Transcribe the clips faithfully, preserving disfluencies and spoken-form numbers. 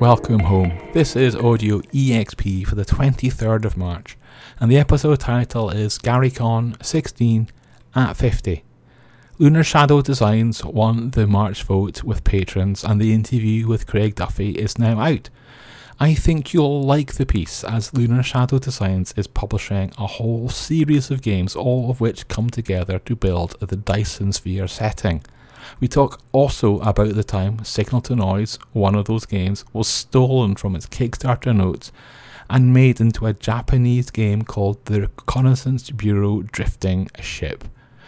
welcome home. This is Audio E X P for the twenty-third of March, and the episode title is GaryCon sixteen at fifty. Lunar Shadow Designs won the March vote with patrons, and the interview with Craig Duffy is now out. I think you'll like the piece, as Lunar Shadow Designs is publishing a whole series of games, all of which come together to build the Dyson Sphere setting. We talk also about the time Signal to Noise, one of those games, was stolen from its Kickstarter notes and made into a Japanese game called the Reconnaissance Bureau Drifting Ship.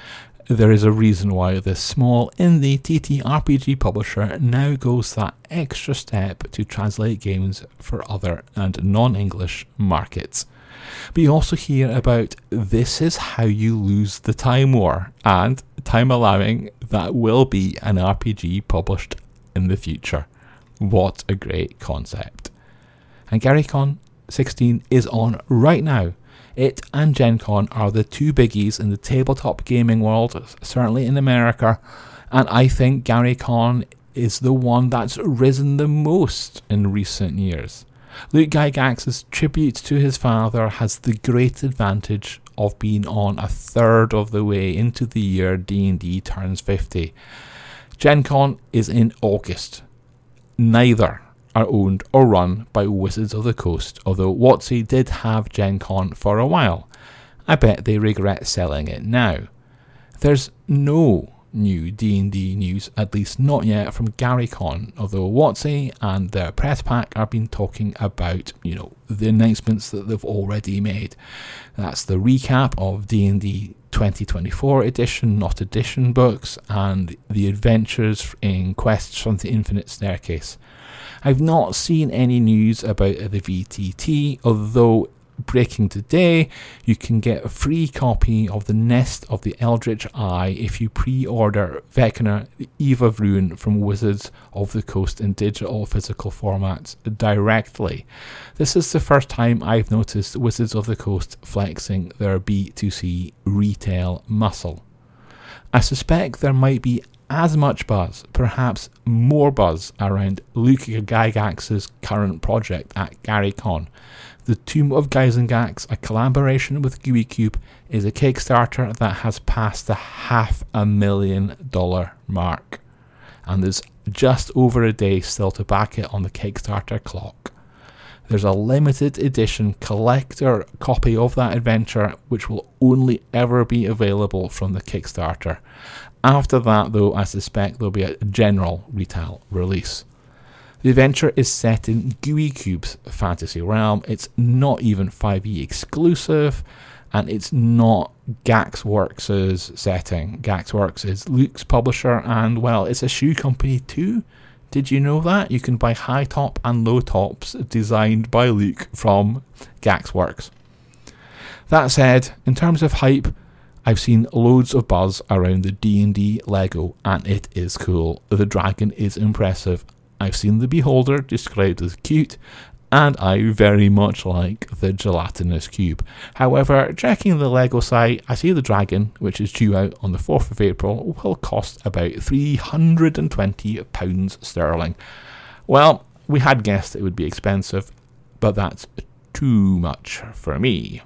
There is a reason why this small indie T T R P G publisher now goes that extra step to translate games for other and non-English markets. We also hear about This Is How You Lose the Time War, and, time allowing, that will be an R P G published in the future. What a great concept. And GaryCon sixteen is on right now. It and Gen Con are the two biggies in the tabletop gaming world, certainly in America, and I think GaryCon is the one that's risen the most in recent years. Luke Gygax's tribute to his father has the great advantage of being on a third of the way into the year D and D turns fifty. Gen Con is in August. Neither are owned or run by Wizards of the Coast, although WotC did have Gen Con for a while. I bet they regret selling it now. There's no new D and D news, at least not yet, from GaryCon, although WotC and their press pack have been talking about, you know, the announcements that they've already made. That's the recap of D and D twenty twenty-four edition, not edition books, and the adventures in Quests from the Infinite Staircase. I've not seen any news about the V T T, although breaking today, you can get a free copy of the Nest of the Eldritch Eye if you pre-order Vecna, the Eve of Ruin from Wizards of the Coast in digital physical formats directly. This is the first time I've noticed Wizards of the Coast flexing their B two C retail muscle. I suspect there might be as much buzz, perhaps more buzz, around Luke Gygax's current project at GaryCon. The Tomb of Gygax, a collaboration with GUICube, is a Kickstarter that has passed the half a million dollar mark, and there's just over a day still to back it on the Kickstarter clock. There's a limited edition collector copy of that adventure, which will only ever be available from the Kickstarter. After that, though, I suspect there'll be a general retail release. The adventure is set in GUICube's fantasy realm. It's not even five E exclusive, and it's not Gaxworks' setting. Gaxworks is Luke's publisher, and, well, it's a shoe company too. Did you know that? You can buy high top and low tops designed by Luke from Gaxworks. That said, in terms of hype, I've seen loads of buzz around the D and D Lego, and it is cool. The dragon is impressive. I've seen the Beholder described as cute, and I very much like the gelatinous cube. However, checking the Lego site, I see the dragon, which is due out on the fourth of April, will cost about three hundred twenty pounds sterling. Well, we had guessed it would be expensive, but that's too much for me.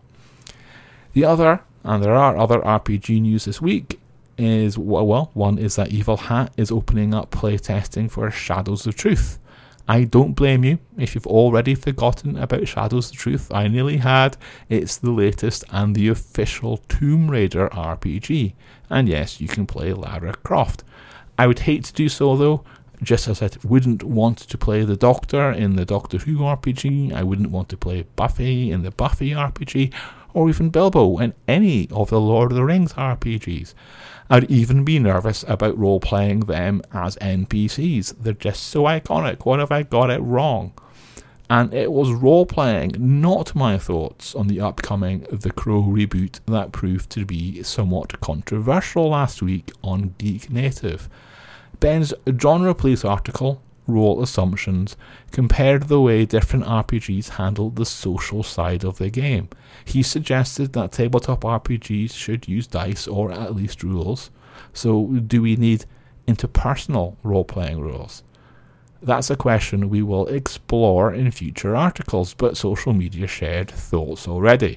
The other, and there are other R P G news this week, is, well, one is that Evil Hat is opening up playtesting for Shadows of Truth. I don't blame you if you've already forgotten about Shadows of Truth. I nearly had. It's the latest and the official Tomb Raider R P G. And yes, you can play Lara Croft. I would hate to do so, though, just as I wouldn't want to play the Doctor in the Doctor Who R P G. I wouldn't want to play Buffy in the Buffy R P G, or even Bilbo in any of the Lord of the Rings R P Gs. I'd even be nervous about role-playing them as N P Cs. They're just so iconic. What if I got it wrong? And it was role-playing, not my thoughts on the upcoming The Crow reboot that proved to be somewhat controversial last week on Geek Native. Ben's Genre Police article, Role Assumptions, compared the way different R P Gs handled the social side of the game. He suggested that tabletop R P Gs should use dice, or at least rules. So do we need interpersonal role-playing rules? That's a question we will explore in future articles, but social media shared thoughts already.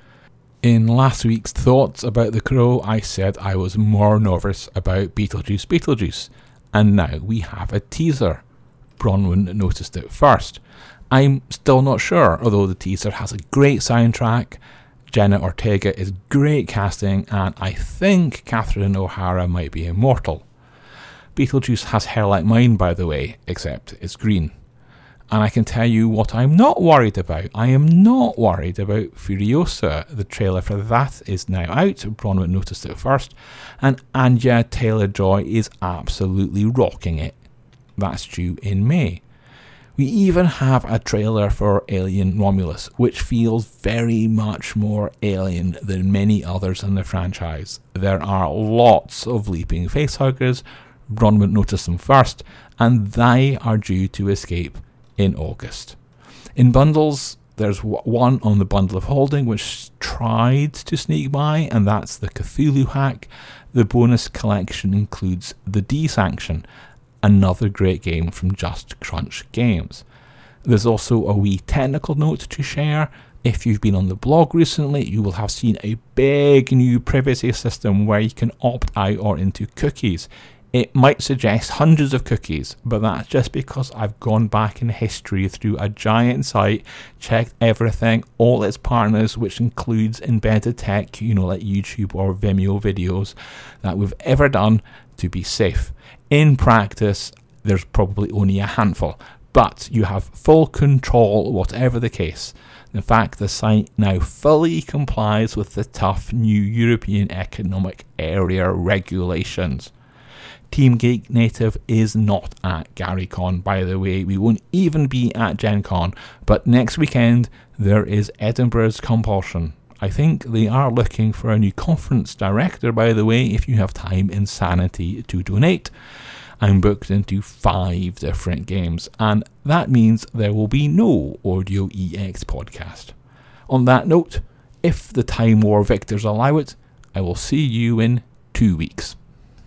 In last week's thoughts about The Crow, I said I was more nervous about Beetlejuice Beetlejuice, and now we have a teaser. Bronwyn noticed it first. I'm still not sure, although the teaser has a great soundtrack, Jenna Ortega is great casting, and I think Catherine O'Hara might be immortal. Beetlejuice has hair like mine, by the way, except it's green. And I can tell you what I'm not worried about. I am not worried about Furiosa. The trailer for that is now out. Bronwyn noticed it first. And Anya Taylor-Joy is absolutely rocking it. That's due in May. We even have a trailer for Alien Romulus, which feels very much more alien than many others in the franchise. There are lots of leaping facehuggers. Bronwyn noticed them first, and they are due to escape in August. In bundles, there's one on the Bundle of Holding which tried to sneak by, and that's the Cthulhu hack. The bonus collection includes the D-Sanction, another great game from Just Crunch Games. There's also a wee technical note to share. If you've been on the blog recently, you will have seen a big new privacy system where you can opt out or into cookies. It might suggest hundreds of cookies, but that's just because I've gone back in history through a giant site, checked everything, all its partners, which includes embedded tech, you know, like YouTube or Vimeo videos, that we've ever done to be safe. In practice, there's probably only a handful, but you have full control whatever the case. In fact, the site now fully complies with the tough new European Economic Area regulations. Team Geek Native is not at GaryCon, by the way. We won't even be at Gen Con, but next weekend there is Edinburgh's Compulsion. I think they are looking for a new conference director, by the way, if you have time and sanity to donate. I'm booked into five different games, and that means there will be no Audio E X podcast. On that note, if the Time War victors allow it, I will see you in two weeks.